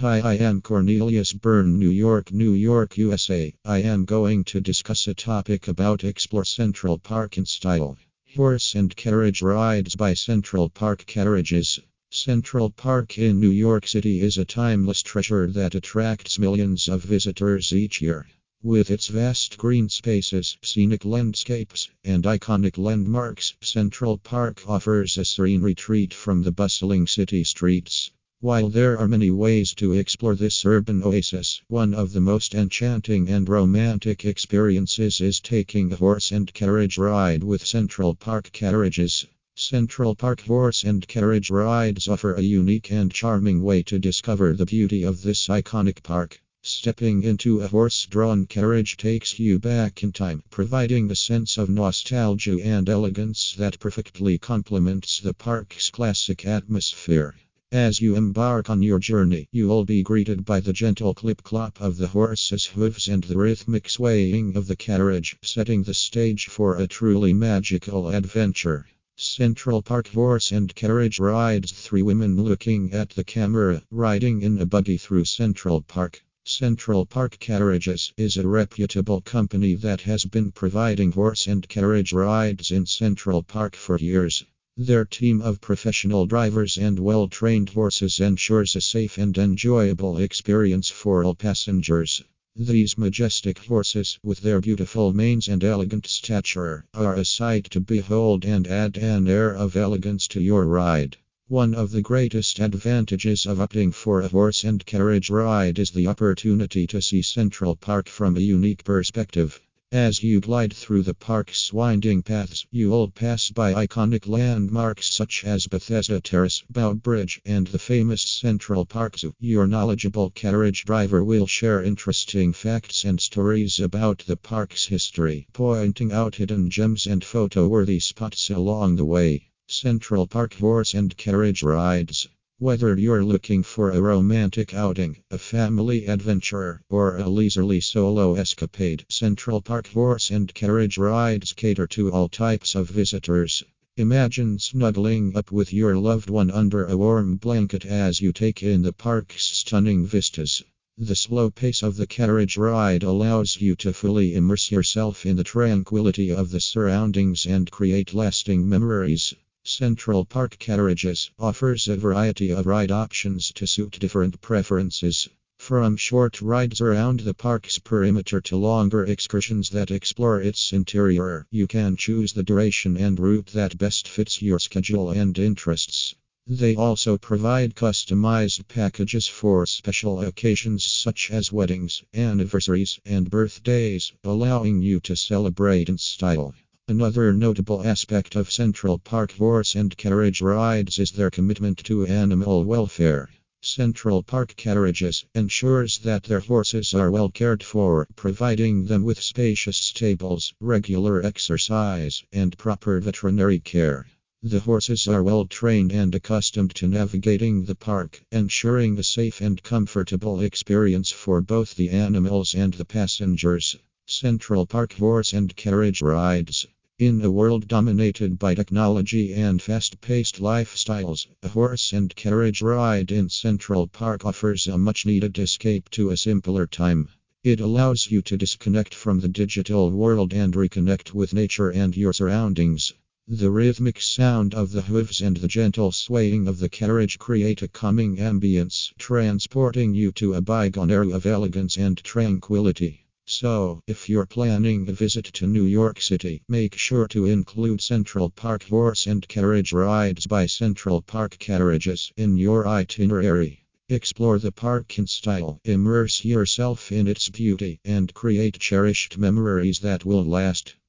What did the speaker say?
Hi, I am Cornelius Byrne, New York, New York, USA. I am going to discuss a topic about Explore Central Park in style. Horse and carriage rides by Central Park Carriages. Central Park in New York City is a timeless treasure that attracts millions of visitors each year. With its vast green spaces, scenic landscapes, and iconic landmarks, Central Park offers a serene retreat from the bustling city streets. While there are many ways to explore this urban oasis, one of the most enchanting and romantic experiences is taking a horse and carriage ride with Central Park Carriages. Central Park horse and carriage rides offer a unique and charming way to discover the beauty of this iconic park. Stepping into a horse-drawn carriage takes you back in time, providing a sense of nostalgia and elegance that perfectly complements the park's classic atmosphere. As you embark on your journey, you will be greeted by the gentle clip-clop of the horse's hooves and the rhythmic swaying of the carriage, setting the stage for a truly magical adventure. Central Park horse and carriage rides. Three women looking at the camera, riding in a buggy through Central Park. Central Park Carriages is a reputable company that has been providing horse and carriage rides in Central Park for years. Their team of professional drivers and well-trained horses ensures a safe and enjoyable experience for all passengers. These majestic horses, with their beautiful manes and elegant stature, are a sight to behold and add an air of elegance to your ride. One of the greatest advantages of opting for a horse and carriage ride is the opportunity to see Central Park from a unique perspective. As you glide through the park's winding paths, you'll pass by iconic landmarks such as Bethesda Terrace, Bow Bridge, and the famous Central Park Zoo. Your knowledgeable carriage driver will share interesting facts and stories about the park's history, pointing out hidden gems and photo-worthy spots along the way. Central Park horse and carriage rides. Whether you're looking for a romantic outing, a family adventure, or a leisurely solo escapade, Central Park horse and carriage rides cater to all types of visitors. Imagine snuggling up with your loved one under a warm blanket as you take in the park's stunning vistas. The slow pace of the carriage ride allows you to fully immerse yourself in the tranquility of the surroundings and create lasting memories. Central Park Carriages offers a variety of ride options to suit different preferences. From short rides around the park's perimeter to longer excursions that explore its interior, you can choose the duration and route that best fits your schedule and interests. They also provide customized packages for special occasions such as weddings, anniversaries, and birthdays, allowing you to celebrate in style. Another notable aspect of Central Park horse and carriage rides is their commitment to animal welfare. Central Park Carriages ensures that their horses are well cared for, providing them with spacious stables, regular exercise, and proper veterinary care. The horses are well trained and accustomed to navigating the park, ensuring a safe and comfortable experience for both the animals and the passengers. Central Park horse and carriage rides. In a world dominated by technology and fast-paced lifestyles, a horse and carriage ride in Central Park offers a much-needed escape to a simpler time. It allows you to disconnect from the digital world and reconnect with nature and your surroundings. The rhythmic sound of the hooves and the gentle swaying of the carriage create a calming ambience, transporting you to a bygone era of elegance and tranquility. So, if you're planning a visit to New York City, make sure to include Central Park horse and carriage rides by Central Park Carriages in your itinerary. Explore the park in style, immerse yourself in its beauty, and create cherished memories that will last.